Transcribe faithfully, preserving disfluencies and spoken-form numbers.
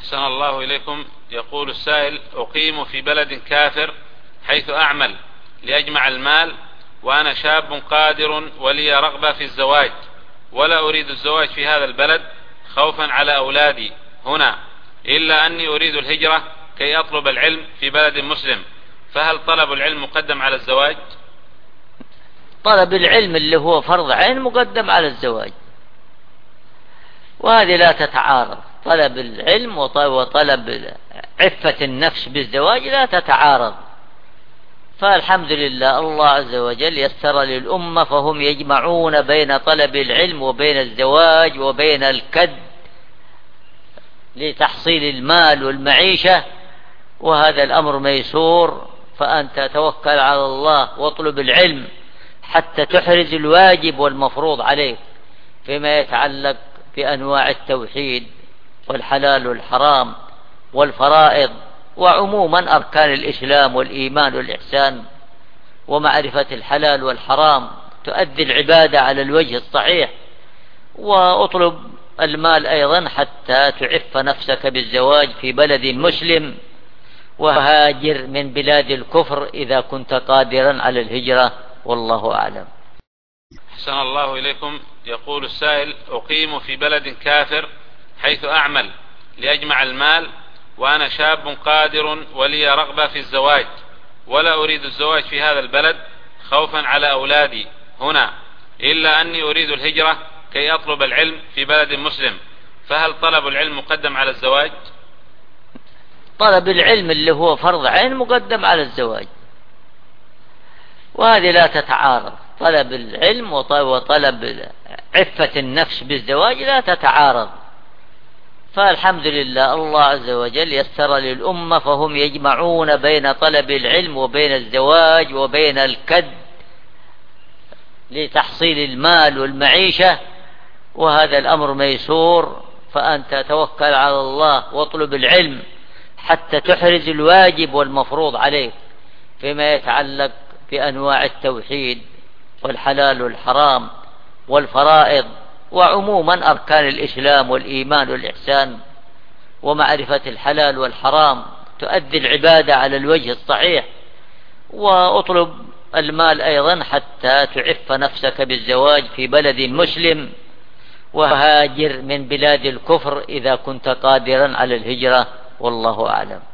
أحسن الله إليكم. يقول السائل: أقيم في بلد كافر حيث أعمل لأجمع المال، وأنا شاب قادر ولي رغبة في الزواج، ولا أريد الزواج في هذا البلد خوفا على أولادي هنا، إلا أني أريد الهجرة كي أطلب العلم في بلد مسلم، فهل طلب العلم مقدم على الزواج؟ طلب العلم اللي هو فرض عين مقدم على الزواج، وهذه لا تتعارض. طلب العلم وطلب عفة النفس بالزواج لا تتعارض. فالحمد لله الله عز وجل يسر للأمة، فهم يجمعون بين طلب العلم وبين الزواج وبين الكد لتحصيل المال والمعيشة، وهذا الأمر ميسور. فأنت توكل على الله واطلب العلم حتى تحرز الواجب والمفروض عليك فيما يتعلق بأنواع التوحيد والحلال والحرام والفرائض، وعموما أركان الإسلام والإيمان والإحسان ومعرفة الحلال والحرام، تؤدي العبادة على الوجه الصحيح. وأطلب المال أيضا حتى تعف نفسك بالزواج في بلد مسلم، وهاجر من بلاد الكفر إذا كنت قادرا على الهجرة، والله أعلم. أحسن الله إليكم. يقول السائل: أقيم في بلد كافر حيث أعمل لأجمع المال، وأنا شاب قادر ولي رغبة في الزواج، ولا أريد الزواج في هذا البلد خوفا على أولادي هنا، إلا أني أريد الهجرة كي أطلب العلم في بلد مسلم، فهل طلب العلم مقدم على الزواج؟ طلب العلم اللي هو فرض عين مقدم على الزواج، وهذه لا تتعارض. طلب العلم وطلب عفة النفس بالزواج لا تتعارض. فالحمد لله الله عز وجل يسر للأمة، فهم يجمعون بين طلب العلم وبين الزواج وبين الكد لتحصيل المال والمعيشة، وهذا الأمر ميسور. فأنت توكل على الله واطلب العلم حتى تحرز الواجب والمفروض عليك فيما يتعلق بأنواع التوحيد والحلال والحرام والفرائض، وعموما أركان الإسلام والإيمان والإحسان ومعرفة الحلال والحرام، تؤدي العبادة على الوجه الصحيح. وأطلب المال أيضا حتى تعف نفسك بالزواج في بلد مسلم، وهاجر من بلاد الكفر إذا كنت قادرا على الهجرة، والله أعلم.